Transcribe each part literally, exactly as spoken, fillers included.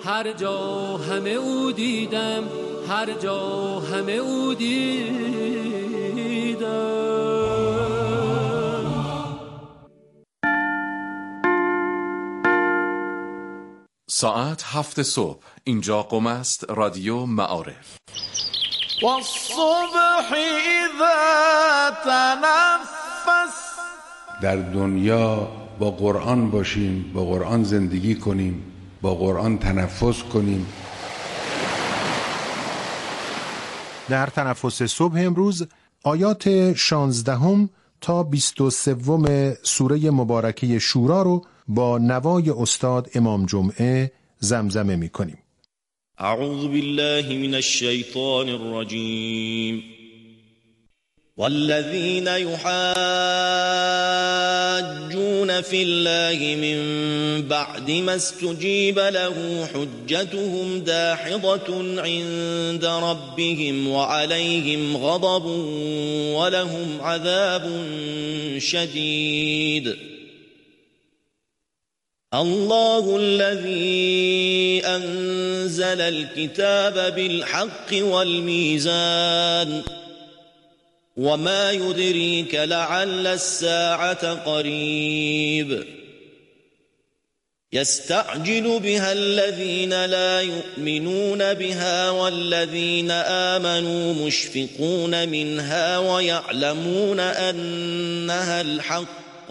هر جا همه او دیدم، هر جا همه او دیدم. ساعت هفت صبح، اینجا قم است، رادیو معارف. والصبح اذا تنفس. در دنیا با قرآن باشیم، با قرآن زندگی کنیم، با قرآن تنفس کنیم. در تنفس صبح امروز آیات شانزدهم تا بیست و سوم سوره مبارکه شورا رو با نوای استاد امام جمعه زمزمه می کنیم. اعوذ بالله من الشیطان الرجیم. والذين يحاجون في الله من بعد ما استجيب له حجتهم داحضة عند ربهم وعليهم غضب ولهم عذاب شديد. الله الذي أنزل الكتاب بالحق والميزان وما يدريك لعل الساعة قريب. يستعجل بها الذين لا يؤمنون بها والذين آمنوا مشفقون منها ويعلمون أنها الحق.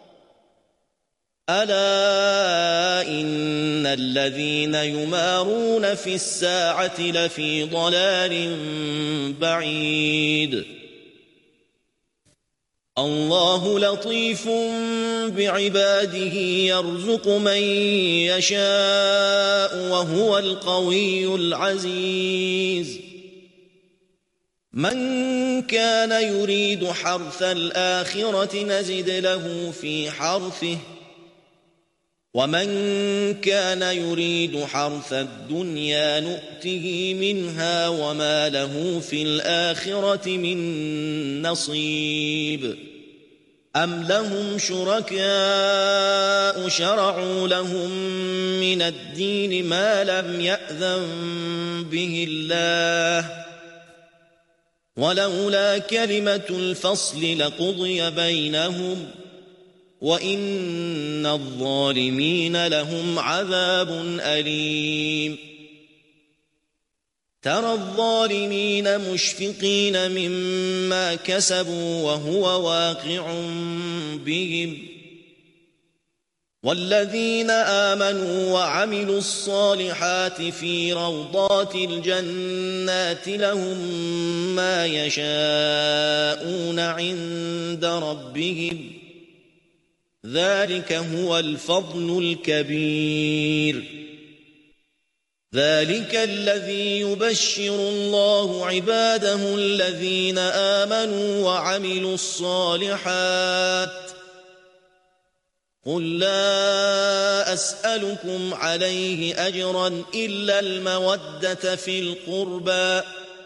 ألا إن الذين يمارون في الساعة لفي ضلال بعيد. الله لطيف بعباده يرزق من يشاء وهو القوي العزيز. من كان يريد حرث الآخرة نزد له في حرثه ومن كان يريد حرث الدنيا نؤته منها وما له في الآخرة من نصيب. أم لهم شركاء شرعوا لهم من الدين ما لم يأذن به الله ولولا كلمة الفصل لقضي بينهم وَإِنَّ الظَّالِمِينَ لَهُمْ عَذَابٌ أَلِيمٌ. تَرَى الظَّالِمِينَ مُشْفِقِينَ مِمَّا كَسَبُوا وَهُوَ وَاقِعٌ بِهِمْ وَالَّذِينَ آمَنُوا وَعَمِلُوا الصَّالِحَاتِ فِي رَوْضَاتِ الْجَنَّاتِ لَهُم مَّا يَشَاءُونَ عِندَ رَبِّهِمْ ذلك هو الفضل الكبير. ذلك الذي يبشر الله عباده الذين آمنوا وعملوا الصالحات. قل لا أسألكم عليه أجرا إلا المودة في القربى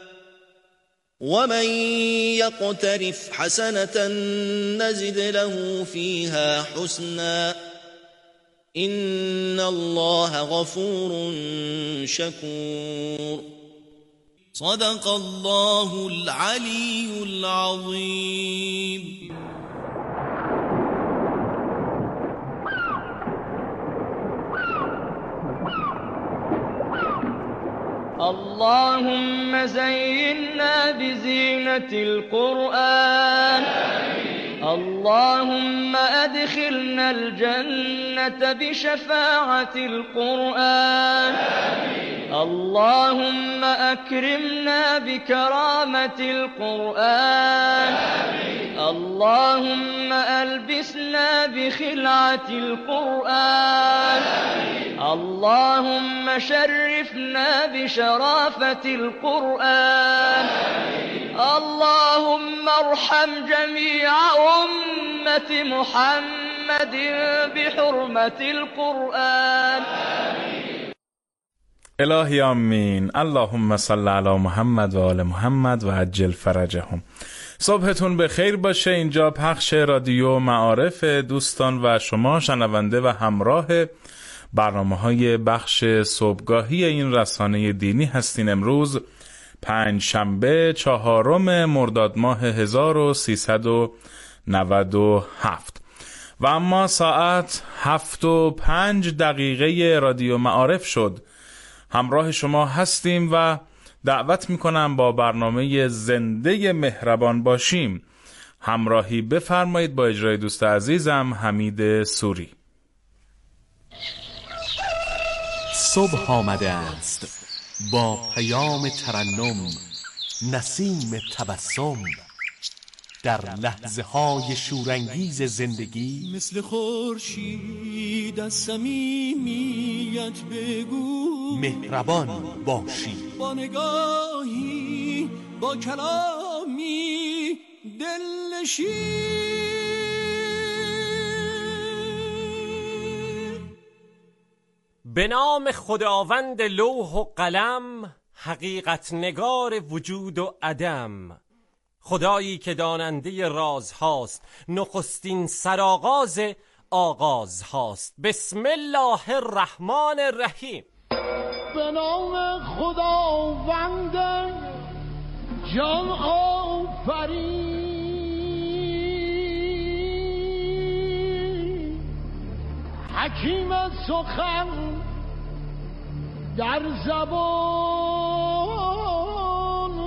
ومن يقترف حسنة نزد له فيها حسنا إن الله غفور شكور. صدق الله العلي العظيم. اللهم زينا بزينة القرآن. اللهم أدخلنا الجنة بشفاعة القرآن. اللهم أكرمنا بكرامة القرآن. اللهم ألبسنا بخلعة القرآن. اللهم شرفنا بشرافة القرآن. اللهم ارحم جميع أمة محمد بحرمة القرآن. الهی آمین. اللهم صل علی محمد و آل محمد و عجل فرجهم. صبحتون به خیر باشه. اینجا پخش رادیو معارف دوستان و شما شنونده و همراه برنامه‌های بخش صبحگاهی این رسانه دینی هستین. امروز پنج شنبه چهارم مرداد ماه هزار و سیصد و نود و هفت و اما ساعت هفت و پنج دقیقه رادیو معارف شد. همراه شما هستیم و دعوت میکنم با برنامه زنده مهربان باشیم. همراهی بفرمایید با اجرای دوست عزیزم حمید سوری. صبح آمده است با پیام ترنم، نسیم تبسم، در لحظه های شورانگیز زندگی مثل خورشید از صمیمیت بگو مهربان باشی، با نگاهی با کلامی دلنشین. به نام خداوند لوح و قلم، حقیقت نگار وجود و عدم، خدایی که داننده راز هاست، نخستین سرآغاز آغاز هاست. بسم الله الرحمن الرحیم. به نام خداوند جان آفرین، حکیم سخن در زبان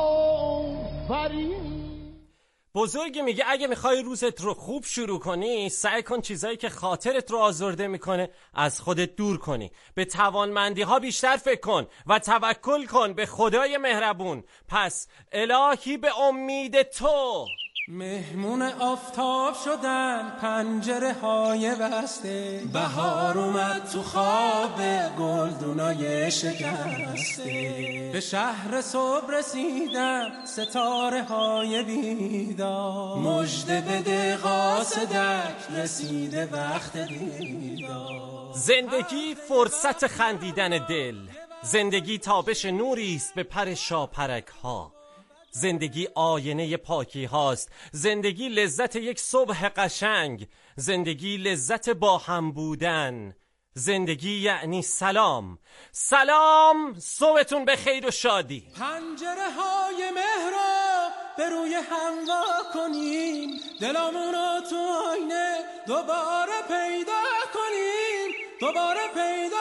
آفرین. بزرگی میگه اگه میخوای روزت رو خوب شروع کنی، سعی کن چیزایی که خاطرت رو آزرده میکنه از خودت دور کنی. به توانمندی ها بیشتر فکر کن و توکل کن به خدای مهربون. پس الهی به امید تو. مهمون آفتاب شدن پنجره های بسته، بهار اومد تو خواب گلدونای شکسته، به شهر صبح رسیدن ستاره های بیدار، مژده بده قاصدک رسیده وقت دیدار. زندگی فرصت خندیدن دل، زندگی تابش نوری است به پر شاپرک ها، زندگی آینه پاکی هاست، زندگی لذت یک صبح قشنگ، زندگی لذت با هم بودن، زندگی یعنی سلام. سلام، صبحتون به خیر و شادی. پنجره های مهرا به روی هم وا کنیم، دلامونو تو آینه دوباره پیدا کنیم، دوباره پیدا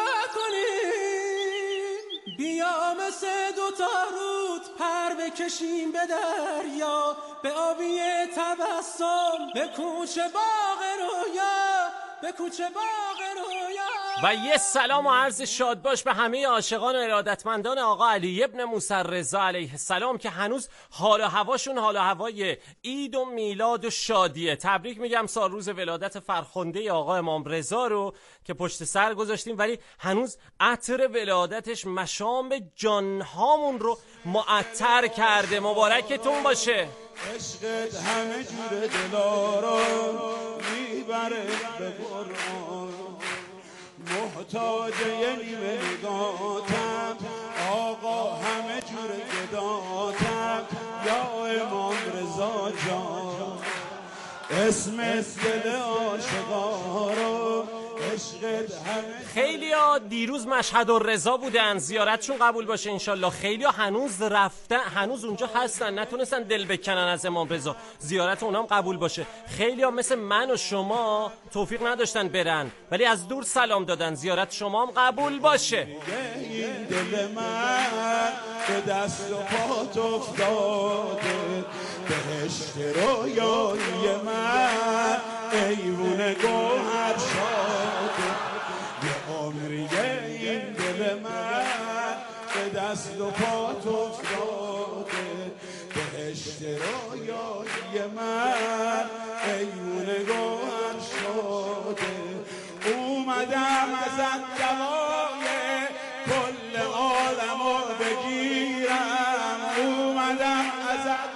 کنیم. بیا مثل دوتا رود پر بکشیم به دریا، به آبی تبسم، به کوچه باغ رویا، به کوچه باغ رویا. و یه سلام و عرض شاد باش به همه عاشقان و ارادتمندان آقا علی ابن موسی رضا علیه السلام که هنوز حال و هواشون حال و هوای عید و میلاد و شادیه. تبریک میگم سال روز ولادت فرخنده آقا امام رضا رو که پشت سر گذاشتیم، ولی هنوز عطر ولادتش مشام جانهامون رو معطر کرده. مبارکتون باشه. عشقت همه جور دلارا میبره به قرآن، محتاج یه نیمه نگاتم آقا، همه جور گداتم یا امام رضا جان. اسم دل عاشقا رو عشقت همه. خیلی ها دیروز مشهد الرضا بودن، زیارتشون قبول باشه انشالله. خیلی ها هنوز رفتن، هنوز اونجا هستن، نتونستن دل بکنن از امام رضا، زیارت اونام قبول باشه. خیلی ها مثل من و شما توفیق نداشتن برن، ولی از دور سلام دادن، زیارت شما هم قبول باشه. این دل من به دست و پات افتاده، بهشت رویایی من ایوون گوهر شاده، یه عمریه این دل من به دست و پات افتاده، بهشت رویایی من ایوون گوهر شاده. اومدم ازت دوای کل عالمو بگیرم، اومدم ازت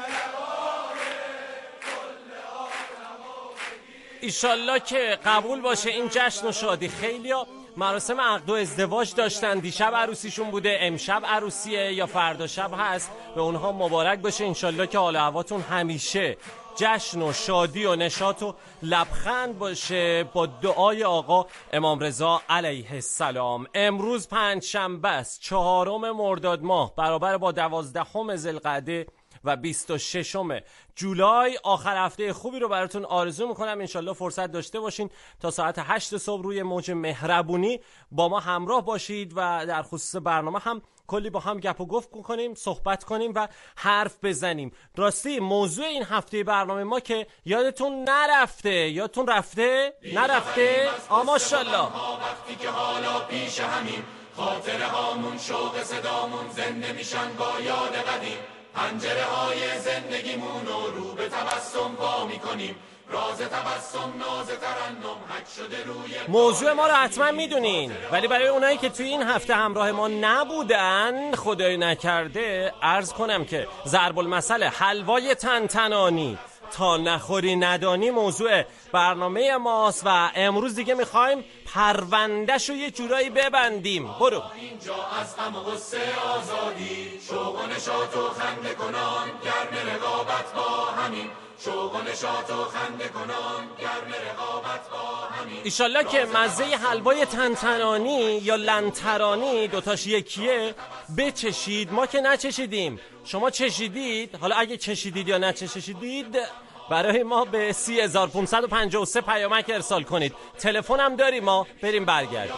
ایشالله که قبول باشه این جشن و شادی. خیلی ها مراسم عقد و ازدواج داشتن، دیشب عروسیشون بوده، امشب عروسیه یا فردا شب هست، به اونها مبارک باشه. انشالله که حال و هواتون همیشه جشن و شادی و نشاط و لبخند باشه با دعای آقا امام رضا علیه السلام. امروز پنج شنبه است، چهارم مرداد ماه برابر با دوازدهم ذوالقعده و بیست و ششم جولای. آخر هفته خوبی رو براتون آرزو میکنم. انشالله فرصت داشته باشین تا ساعت هشت صبح روی موج مهربونی با ما همراه باشید و در خصوص برنامه هم کلی با هم گپ و گفت کنیم، صحبت کنیم و حرف بزنیم. راستی موضوع این هفته برنامه ما که یادتون نرفته، یادتون رفته؟ نرفته؟ آ ماشاءالله. وقتی که حالا پیش همین خاطره هامون شوق صدامون زنده میشن با یاد قدیم. پنجره های زندگیمون رو رو به تبسم پا میکنیم. راز تبسم ناز ترنم حک شده روی موضوع ما رو حتما میدونین، ولی برای اونایی که توی این هفته همراه ما نبودن خدای نکرده عرض کنم که ضرب المثل حلوای تنتنانی تا نخوری ندانی موضوع برنامه ماست و امروز دیگه میخوایم پروندهش رو یه جورایی ببندیم. برو. اینجا از غم و غصه آزادی، شوق و نشاط و خنده کنان، گرم رقابت با همین. شوق و نشاط و خنده کنان، گرم رقابت با همین. ایشالله که مزه حلوای تنتنانی یا لنترانی دوتاش یکیه بچشید. ما که نچشیدیم، شما چشیدید؟ حالا اگه چشیدید یا نچشیدید برای ما به سی هزار و پانصد و پنجاه و سه پیامک ارسال کنید. تلفن هم داریم، ما بریم برگردیم.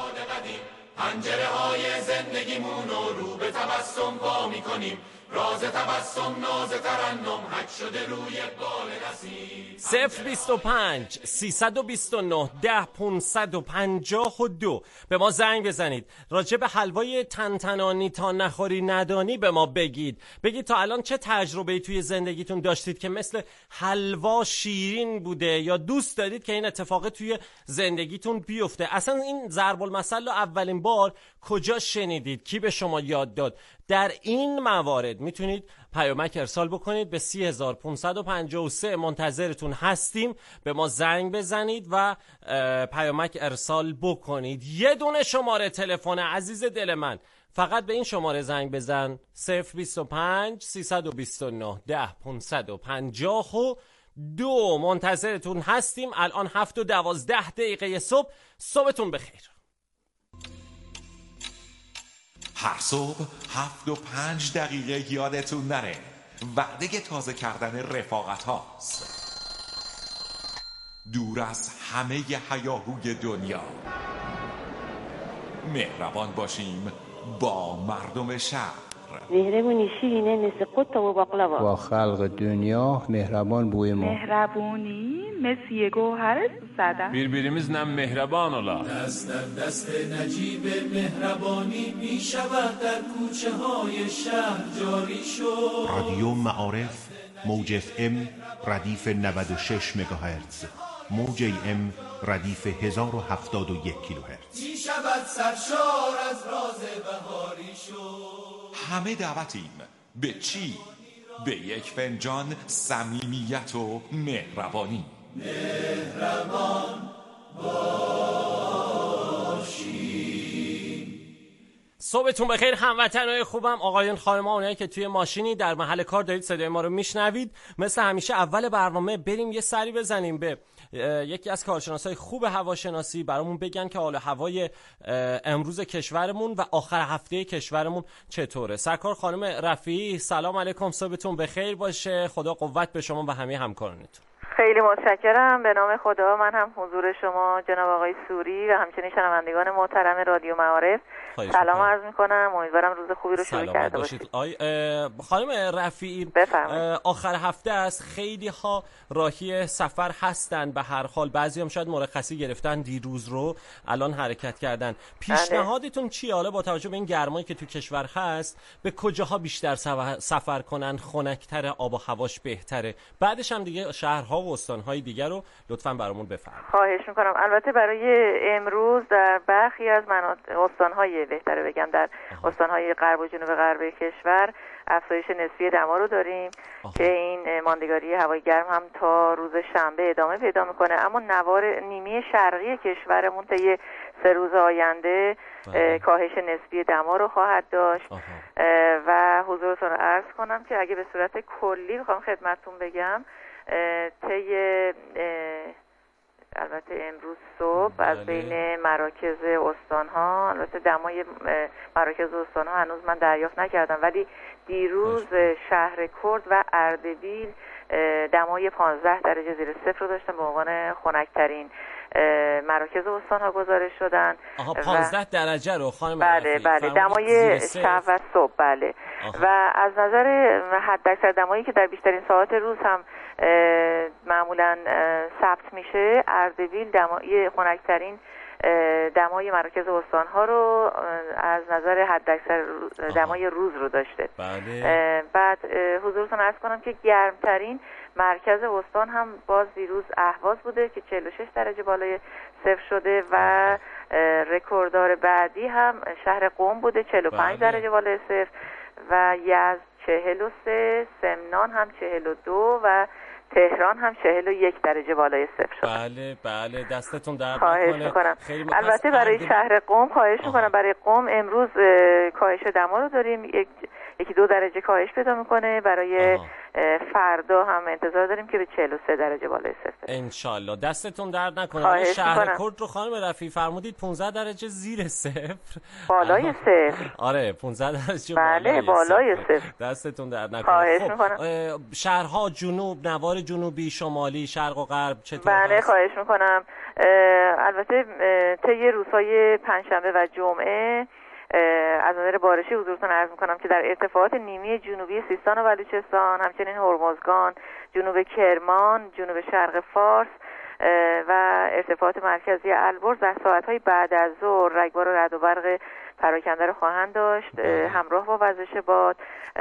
پنجره های زندگیمون رو رو به تبسم پا میکنیم. راز تبسم ناز ترنم حک شده روی بال نسیم. صفر بیست و پنج سیصد و بیست و نه ده پانصد و پنجاه و دو به ما زنگ بزنید. راجع به حلوای تنتنانی تا نخوری ندانی به ما بگید. بگید تا الان چه تجربه‌ای توی زندگیتون داشتید که مثل حلوا شیرین بوده یا دوست دارید که این اتفاق توی زندگیتون بیفته. اصلا این ضرب المثل رو اولین بار کجا شنیدید؟ کی به شما یاد داد؟ در این موارد میتونید پیامک ارسال بکنید به سی هزار و پانصد و پنجاه و سه. منتظرتون هستیم. به ما زنگ بزنید و پیامک ارسال بکنید. یه دونه شماره تلفن عزیز دل من، فقط به این شماره زنگ بزن. صفر بیست و پنج سیصد و بیست و نه ده پانصد و پنجاه و دو. منتظرتون هستیم. الان هفت و دوازده دقیقه صبح. صبحتون بخیر. هر صبح هفت و پنج دقیقه یادتون نره وعده تازه کردن رفاقت هاست. دور از همه هیاهوی دنیا مهربان باشیم با مردم شهر. مهربونی شیرینه مثل قطه و باقلوا. با خلق دنیا مهربان بوی ما. مهربونی مثل یه گوهر زدن. بیربیرimiz nem mehraban ola. دست در دست نجیب مهربانی می شود در کوچه های شهر جاری شد. رادیو معارف موج اف ام ردیف نود و شش مگاهرتز، موج ای ام ردیف هزار و هفتاد و یک کیلوهرتز. می شود سرشار از راز بهاری شد. همه دعوتیم به چی؟ به یک فنجان صمیمیت و مهربانی. مهربان باشی. صبحتون بخیر هموطنای خوبم، آقایون خانم‌ها، اونایی که توی ماشینی در محل کار دارید صدای ما رو میشنوید. مثل همیشه اول برنامه بریم یه سری بزنیم به یکی از کارشناسای خوب هواشناسی، برامون بگن که حال هوای امروز کشورمون و آخر هفته کشورمون چطوره. سرکار خانم رفیعی، سلام علیکم، صبحتون بخیر باشه. خدا قوت به شما و همه همکارانتون. خیلی متشکرم. به نام خدا من هم حضور شما جناب آقای سوری و همچنین شنوندگان محترم رادیو معارف سلام عرض میکنم. امیدوارم روز خوبی رو شروع کرده باشید. آی خانم رفیعی، آخر هفته است، خیلی ها راهی سفر هستن. به هر حال بعضی هم شاید مرخصی گرفتن دیروز رو الان حرکت کردن. پیشنهادتون چیه حالا با توجه به این گرمایی که تو کشور هست؟ به کجاها بیشتر سفر کنن؟ خنک‌تر، آب و هواش بهتره؟ بعدش هم دیگه شهرها و استانهای دیگر رو لطفاً برامون بفرمایید. خواهش میکنم. البته برای امروز در برخی از مناطق استانهای بهتره بگم در استانهای غرب و جنوب غربی کشور افزایش نسبی دما رو داریم آه. که این ماندگاری هوای گرم هم تا روز شنبه ادامه پیدا میکنه، اما نوار نیمه شرقی کشورمون تا یه سه روز آینده کاهش نسبی دما رو خواهد داشت و حضورتون رو عرض کنم که اگه به صورت کلی بخوام خدمتتون بگم طی البته امروز صبح بله. از بین مراکز استان‌ها، البته دمای مراکز استان‌ها هنوز من دریافت نکردم، ولی دیروز شهر کرد و اردبیل دمای پانزده درجه زیر صفر رو داشتن، به عنوان خنک‌ترین مراکز استان‌ها گزارش شدن. آها پانزده درجه رو خانم بله بله دمای شب و صبح بله. آها. و از نظر حداکثر دمایی که در بیشترین ساعات روز هم معمولا ثبت میشه، اردبیل دمای خنک‌ترین دمای مراکز استان‌ها رو از نظر حداکثر دمای روز رو داشته. بله. بعد حضورتون عرض کنم که گرمترین مرکز استان هم باز دیروز اهواز بوده که چهل و شش درجه بالای صفر شده و رکورددار بعدی هم شهر قم بوده چهل و پنج بله. درجه بالای صفر و یزد چهل و سه، سمنان هم چهل و دو و تهران هم چهل و یک درجه بالای صفر شد. بله بله دستتون درد خواهش میکنم. البته برای شهر قم خواهش میکنم، برای قم امروز کاهش دما رو داریم، یک یکی دو درجه کاهش پیدا میکنه. برای آها. فردا هم انتظار داریم که به چهل و سه درجه بالای صفر انشالله. دستتون درد نکنه. شهر کرد رو خانم رفیعی فرمودید پانزده درجه زیر صفر بالای صفر. آره پانزده درجه بله بالای صفر. دستتون درد نکنه. خواهش خب میکنم. شهرها جنوب، نوار جنوبی، شمالی، شرق و غرب چطور بله هست؟ خواهش میکنم. البته طی روزهای پنجشنبه و جمعه از نظر بارشی حضورتون عرض میکنم که در ارتفاعات نیمی جنوبی سیستان و بلوچستان، همچنین هرمزگان، جنوب کرمان، جنوب شرق فارس و ارتفاعات مرکزی البرز در ساعتهای بعد از ظهر رگبار و رعد و برق پراکنده رو خواهند داشت همراه با وزش باد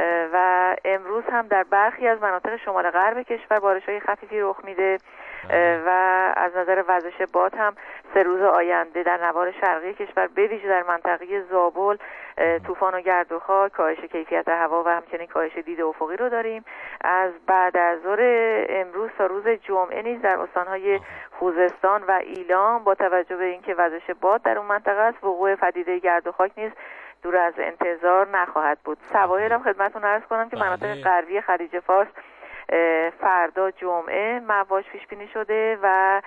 و امروز هم در برخی از مناطق شمال غرب کشور بارش‌های خفیفی رخ میده و از نظر وزش باد هم سه روز آینده در نوار شرقی کشور به ویژه در منطقه زابل طوفان و گرد و خاک، کاهش کیفیت هوا و همچنین کاهش دید افقی رو داریم. از بعد از ظهر امروز تا روز جمعه نیز در استان‌های خوزستان و ایلام با توجه به اینکه وزش باد در اون منطقه است، وقوع پدیده گرد و خاک نیز دور از انتظار نخواهد بود. سواحل هم خدمتتون عرض کنم که مناطق غربی خلیج فارس فردا جمعه مواج پیش بینی شده و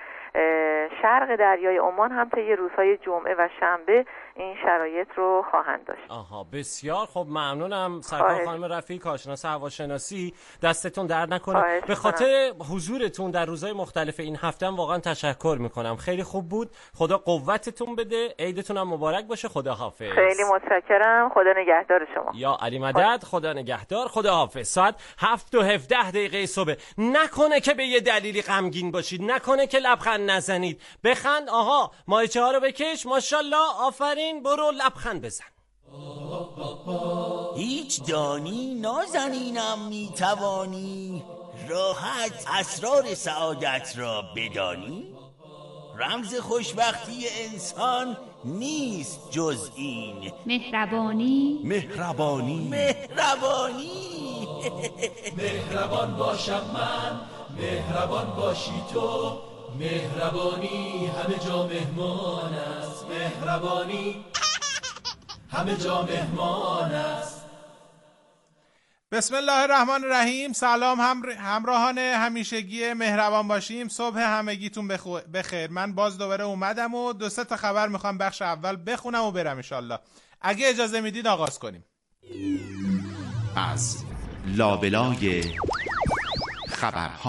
شرق دریای عمان هم طی روزهای جمعه و شنبه این شرایط رو خواهند داشت. آها بسیار خب ممنونم سرکار خانم رفیعی کارشناس هواشناسی، دستتون درد نکنه. به خاطر حضورتون در روزهای مختلف این هفته هم واقعا تشکر میکنم، خیلی خوب بود. خدا قوتتون بده، عیدتون هم مبارک باشه. خدا حافظ. خیلی متشکرم، خدا نگهدار شما. یا علی مدد، خدا نگهدار، خدا حافظ. ساعت هفت و هفده دقیقه صبح. نکنه که به یه دلیلی غمگین باشید، نکنه که لبخند نزنید. بخند. آها ماهیچه ها رو بکش، ماشاءالله، آفرین، برو لبخند بزن. هیچ دانی نازنینم میتوانی راحت اسرار سعادت را بدانی. رمز خوشبختی انسان نیست جز این مهربانی. مهربانی مهربانی مهربان باشم من، مهربان باشی تو، مهربانی همه جا مهمان است، مهربانی همه جا مهمان است. بسم الله الرحمن الرحیم. سلام هم همراهان همیشگی مهربان باشیم، صبح همگیتون بخو... بخیر. من باز دوباره اومدم و دو سه تا خبر میخوام بخش اول بخونم و برم انشالله. اگه اجازه میدید آغاز کنیم. از لابلای خبرها.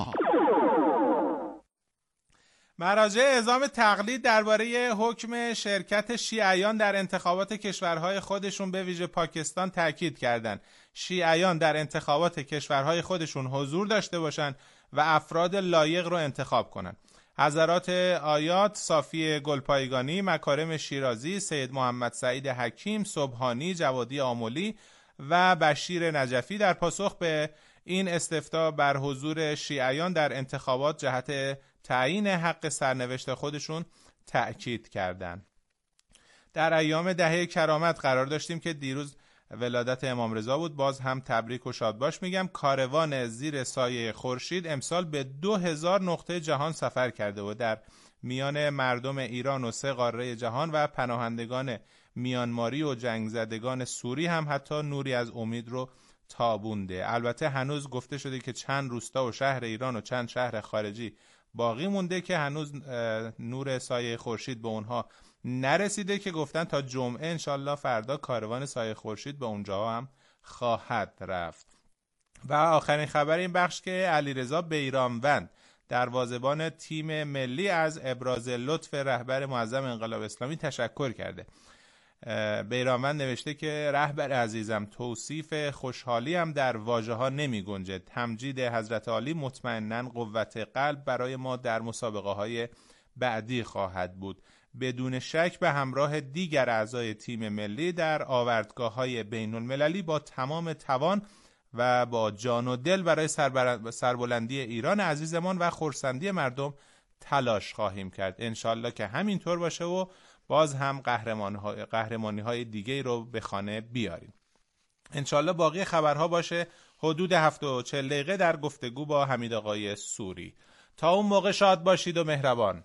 مراجع اعزام تقلید درباره حکم شرکت شیعیان در انتخابات کشورهای خودشون به ویژه پاکستان تاکید کردند. شیعیان در انتخابات کشورهای خودشون حضور داشته باشند و افراد لایق رو انتخاب کنند. حضرات آیات صافی گلپایگانی، مکارم شیرازی، سید محمد سعید حکیم، صبحانی، جوادی آملی و بشیر نجفی در پاسخ به این استفتاء بر حضور شیعیان در انتخابات جهت تعیین حق سرنوشت خودشون تأکید کردند. در ایام دهه کرامت قرار داشتیم که دیروز ولادت امام رضا بود. باز هم تبریک و شادباش میگم. کاروان زیر سایه خورشید امسال به دو هزار نقطه جهان سفر کرده و در میان مردم ایران و سه قاره جهان و پناهندگان میانماری و جنگ زدگان سوری هم حتی نوری از امید رو تابونده. البته هنوز گفته شده که چند روستا و شهر ایران و چند شهر خارجی باقی مونده که هنوز نور سایه خورشید به اونها نرسیده، که گفتن تا جمعه انشالله فردا کاروان سایه خورشید به اونجا هم خواهد رفت. و آخرین خبر این بخش که علیرضا بیرانوند دروازه‌بان تیم ملی از ابراز لطف رهبر معظم انقلاب اسلامی تشکر کرده. بیرانوند نوشته که رهبر عزیزم، توصیف خوشحالی هم در واژه ها نمی گنجد. تمجید حضرت عالی مطمئناً قوت قلب برای ما در مسابقه های بعدی خواهد بود. بدون شک به همراه دیگر اعضای تیم ملی در آوردگاه های بین المللی با تمام توان و با جان و دل برای سربلندی ایران عزیزمان و خرسندی مردم تلاش خواهیم کرد. انشالله که همینطور باشه و باز هم قهرمانی های دیگه رو به خانه بیاریم. انشالله باقی خبرها باشه حدود هفت و چهل دقیقه در گفتگو با حمید آقای سوری. تا اون موقع شاد باشید و مهربان.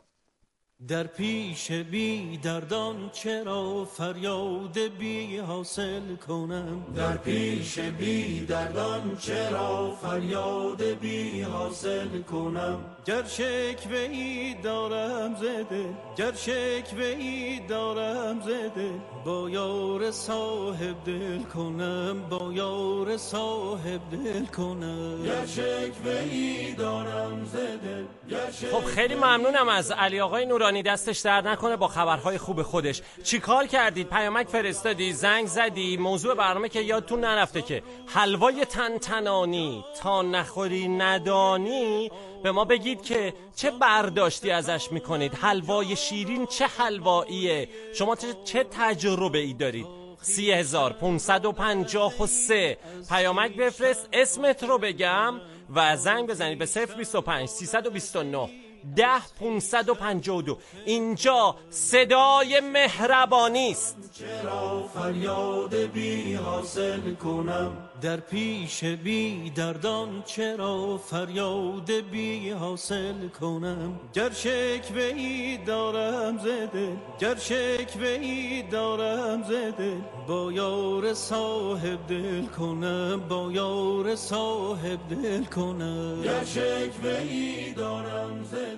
در پیش بی دردان چرا فریاد بی حاصل کنم؟ در پیش بی دردان چرا فریاد بی حاصل کنم؟ گر شکوه ای دارم زده، گر شکوه ای دارم زده، با یار صاحب دل کنم، با یار صاحب دل کنم. گر شکوه ای دارم زده. خب خیلی ممنونم از علی آقای نورانی، دستش درد نکنه با خبرهای خوب خودش. چی کار کردید؟ پیامک فرستادی، زنگ زدی؟ موضوع برنامه که یادتون نرفته که حلوای تنتنانی تا نخوری ندانی، به ما بگید که چه برداشتی ازش میکنید. حلوای شیرین چه حلواییه؟ شما چه تجربه ای دارید؟ سی هزار پونصد و پنجاه و سه پیامک بفرست، اسمت رو بگم و زنگ بزنید به صفر بیست و پنج سیصد و بیست و نه ده پونصد و پنجاه و دو. اینجا صدای مهربانی است. چرا فریاد بی حاصل کنم؟ در پیش بی دردان چرا فریاد بی حاصل کنم؟ گر شکوه ای دارم زده، گر شکوه ای دارم زده، با یار صاحب دل کنم، با یار صاحب دل کنم. گر شکوه ای دارم زده.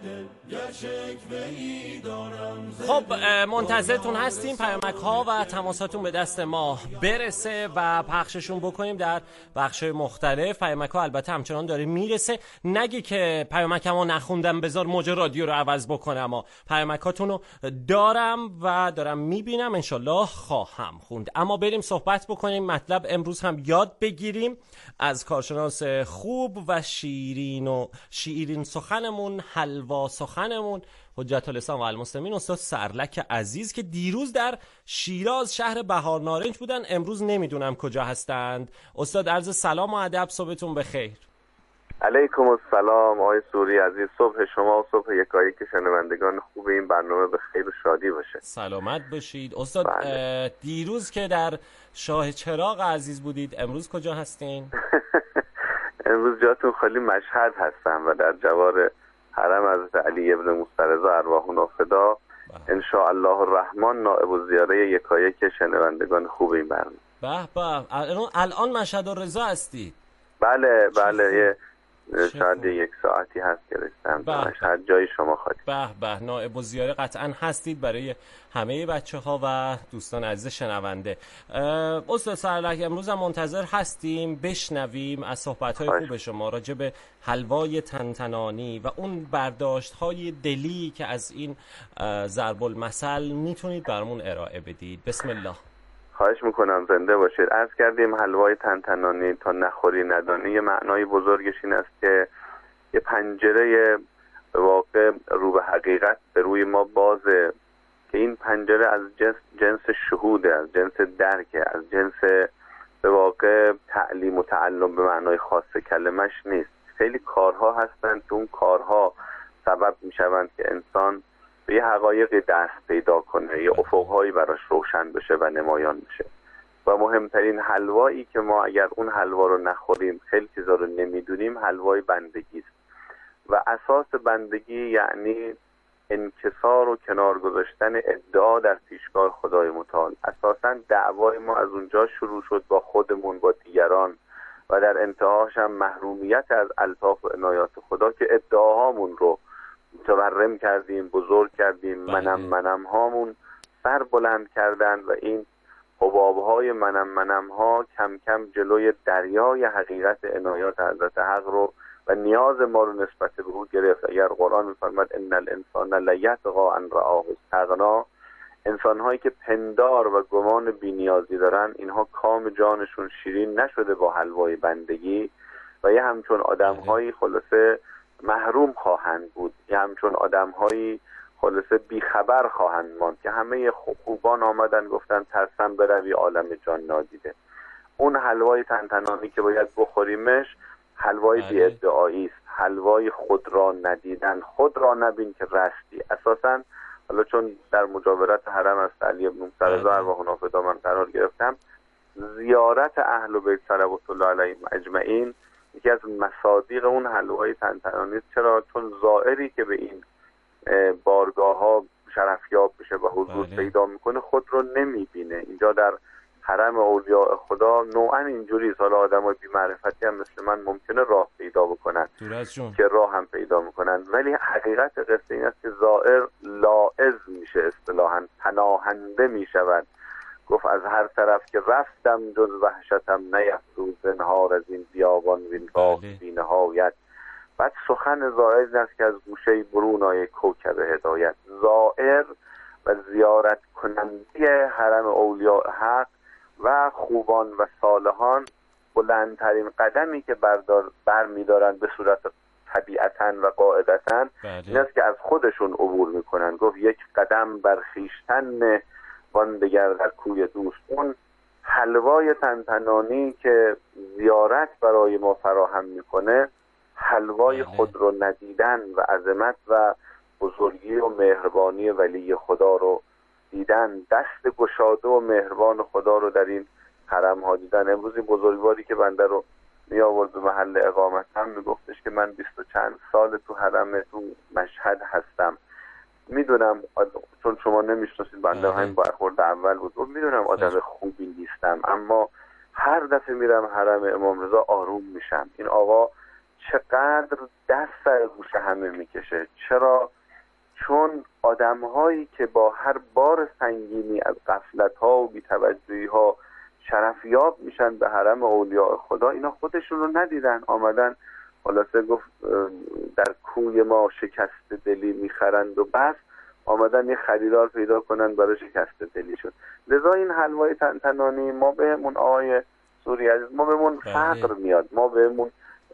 خب منتظرتون هستیم پیامک ها و تماساتون به دست ما برسه و پخششون بکنیم در بخش‌های مختلف. پیامک ها البته همچنان داره میرسه، نگی که پیامکمو نخوندم بذار موج رادیو رو عوض بکنم. اما پیامکاتون رو دارم و دارم میبینم، انشالله خواهم خوند. اما بریم صحبت بکنیم، مطلب امروز هم یاد بگیریم از کارشناس خوب و شیرین و شیرین سخنمون، حلوا سخنمون، حجت الاسلام و المسلمین، استاد سرلک عزیز که دیروز در شیراز شهر بهار نارنج بودن، امروز نمیدونم کجا هستند. استاد عرض سلام و ادب، صبحتون بخیر. علیکم السلام آقای سوری عزیز، صبح شما و صبح یکایک شنوندگان خوب این برنامه به خیر و شادی باشه. سلامت باشید استاد. بله. دیروز که در شاه چراغ عزیز بودید، امروز کجا هستین؟ امروز جاتون خالی مشهد هستم و در جوار حرم حضرت علی ابن موسی رضا ارواحنا فدا ان شاء الله الرحمن، نائب الزیاره یکایک شنوندگان خوب این برنامه. به به، الان مشهد الرضا هستید؟ بله بله، یه شاید یک ساعتی هست که رسیدم مشهد، جای شما خالی. به به، نائب الزیاره قطعا هستید برای همه بچه ها و دوستان عزیز شنونده. استاد سرلک، امروز هم منتظر هستیم بشنویم از صحبت های خوب شما راجع به حلوای تنتنانی و اون برداشت های دلی که از این ضرب المثل میتونید برامون ارائه بدید. بسم الله. خواهش میکنم، زنده باشید. عرض کردیم حلوای تنتنانی تا نخوری ندانی، یه معنای بزرگش این است که یه پنجره واقع رو به حقیقت به روی ما بازه که این پنجره از جنس, جنس شهوده، از جنس درکه، از جنس به واقع تعلیم و تعلم به معنای خاص کلمش نیست. خیلی کارها هستند که اون کارها سبب میشوند که انسان به یه حقایقی دست پیدا کنه، یه افقهایی براش روشن بشه و نمایان بشه. و مهمترین حلوایی که ما اگر اون حلوا رو نخوریم، خیلی چیزا رو نمیدونیم، حلوای بندگی است. و اساس بندگی یعنی انکسار و کنار گذاشتن ادعا در پیشگاه خدای متعال. اساساً دعوای ما از اونجا شروع شد با خودمون، با دیگران و در انتهاش هم محرومیت از الطاف و عنایات خدا که ادعاهامون رو متورم کردیم، بزرگ کردیم، منم منم هامون سر بلند کردن و این حبابهای منم منم ها کم کم جلوی دریای حقیقت عنایات حضرت حق رو و نیاز ما رو نسبت به او گرفت. اگر قرآن می‌فرماد ان الانسان لیطغی ان رآه استغنی، انسان‌هایی که پندار و گمان بی‌نیازی دارن، اینها کام جانشون شیرین نشده با حلوای بندگی و یه همچون آدم‌هایی خلاصه محروم خواهند بود، یه همچون آدم‌هایی خلاصه بیخبر خواهند ماند که همه خوبان آمدن گفتن ترسم بروی عالم جان نادیده. اون حلوای تنتنانی که باید بخوریمش حلوای بی ادعایی است، حلوای خود را ندیدن. خود را نبین که رستی. اساساً حالا چون در مجاورت حرم از علی بن موسی رضا ارواح نافدا من قرار گرفتم، زیارت اهل بیت صلوات الله علیهم اجمعین یکی از مصادیق اون حلوای تنتنانی است. چرا؟ چون زائری که به این بارگاه ها شرفیاب بشه و حضور پیدا میکنه خود رو نمیبینه. اینجا در حرم اولیاء خدا نوعا اینجوری، حالا آدمای بی معرفتی هم مثل من ممکنه راه پیدا بکنن که راه هم پیدا میکنن، ولی حقیقت قصه این است که زائر لاعز میشه، اصطلاحاً پناهنده میشود. گفت از هر طرف که رفتم جز وحشتم نیفروز زنهار از این بیابان وین باغ بی نهایت. بعد سخن زائر این است که از گوشه برون آیه کوکب هدایت. زائر و زیارت کننده حرم اولیاء حق و خوبان و صالحان بلندترین قدمی که بردار بر می‌دارند به صورت طبیعتاً و قاعدتاً این است که از خودشون عبور میکنن. گفت یک قدم بر خویشتن نه وان دگر در کوی دوست. اون حلوای تنتنانی که زیارت برای ما فراهم میکنه حلوای خود رو ندیدن و عظمت و بزرگی و مهربانی ولی خدا رو دیدن، دست گشاده و مهربان خدا رو در این حرم ها دیدن. امروز این بزرگواری که بنده رو می آورد به محل اقامتم می گفتش که من بیست و چند سال تو حرم تو مشهد هستم، میدونم چون شما نمیشناسید بنده همین برخورد اول بود و میدونم آدم خوبی نیستم، اما هر دفعه میرم حرم امام رضا آروم میشم. این آقا چقدر دست سر گوش همه میکشه. چرا؟ چون آدم هایی که با هر بار سنگینی از غفلت ها و بی‌توجهی ها شرفیاب میشن به حرم اولیاء خدا، اینا خودشون رو ندیدن، آمدن خلاصه گفت در کوی ما شکست دلی میخرند و بس، آمدن یه خریدار پیدا کنن برای شکست دلی شد. لذا این حلوای تنتنانی ما بهمون آقای سوری عزیز، ما بهمون فقر میاد، ما بهمون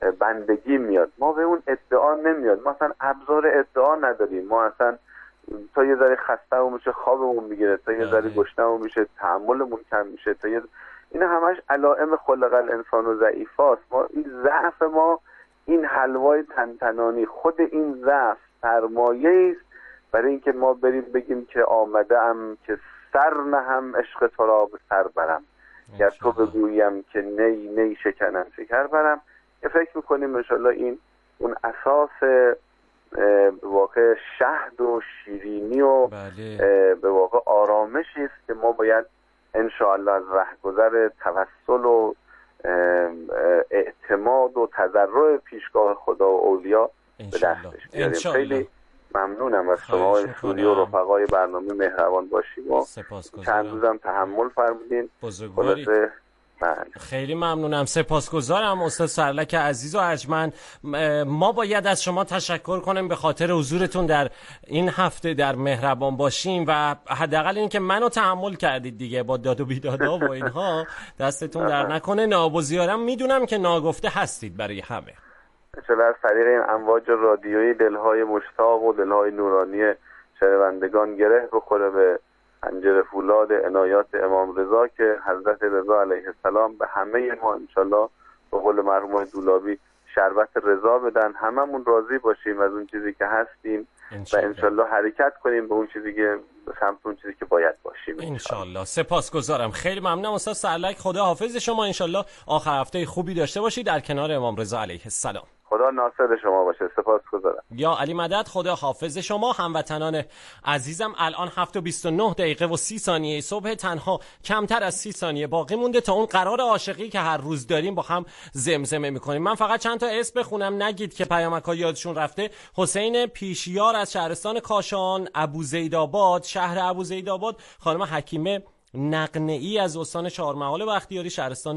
بندگی میاد، ما به اون ادعا نمیاد. ما اصلا ابزار ادعا نداریم. ما اصلا تا یه ذره خسته‌مون میشه خوابمون میگیره، تا یه ذره گشنمون میشه تحملمون کم میشه، تا یه اینا همش علائم خلق الانسان و ضعیفاست. ما این ضعف ما این حلوای تنتنانی خود این ضعف سرمایه است برای اینکه ما بریم بگیم که آمده ام که سر نهم عشق تو را به سر برم، یا تو بگویم که نی نی شکنم شکر برم. فکر میکنیم انشالله این اون اساس به واقع شهد و شیرینی و بله. به واقع آرامشی است که ما باید انشالله از رهگذر توسل و اعتماد و تضرع پیشگاه خدا و اولیا به دستش بیاریم. خیلی ممنونم از شما سوری و رفقای برنامه مهربان باشیم و چند روزم تحمل فرمودین. خلاصه خیلی ممنونم، سپاسگزارم استاد سرلک عزیز و ارجمند. ما باید از شما تشکر کنیم به خاطر حضورتون در این هفته در مهربان باشیم و حداقل این که منو تحمل کردید دیگه با داد و بیدادا و اینها. دستتون در نکنه. نابوزیارم میدونم که ناگفته هستید برای همه. چرا از طریق این امواج رادیویی دلهای مشتاق و دلهای نورانی شنوندگان گره بخوره به پنجره فولاد عنایات امام رضا که حضرت رضا علیه السلام به همه ما انشالله به قول مرحوم دولابی شربت رضا بدن، هممون راضی باشیم از اون چیزی که هستیم انشالله. و انشالله حرکت کنیم به اون چیزی که به سمت اون چیزی که باید باشیم انشالله. سپاسگزارم، خیلی ممنونم استاد سرلک. خدا حافظ شما. انشالله آخر هفته خوبی داشته باشید در کنار امام رضا علیه السلام. خدا ناصر شما باشه. سپاسگزارم. یا علی مدد، خدا حافظ شما. هموطنان عزیزم، الان هفت و بیست و نه دقیقه و سی ثانیه صبح، تنها کمتر از سی ثانیه باقی مونده تا اون قرار عاشقی که هر روز داریم با هم زمزمه میکنیم. من فقط چند تا اسم بخونم نگید که پیامک‌ها یادشون رفته. حسین پیشیار از شهرستان کاشان، ابوزیدآباد، شهر ابوزیدآباد، خانم حکیمه نقنعی از استان چهارمحال بختیاری، شهرستان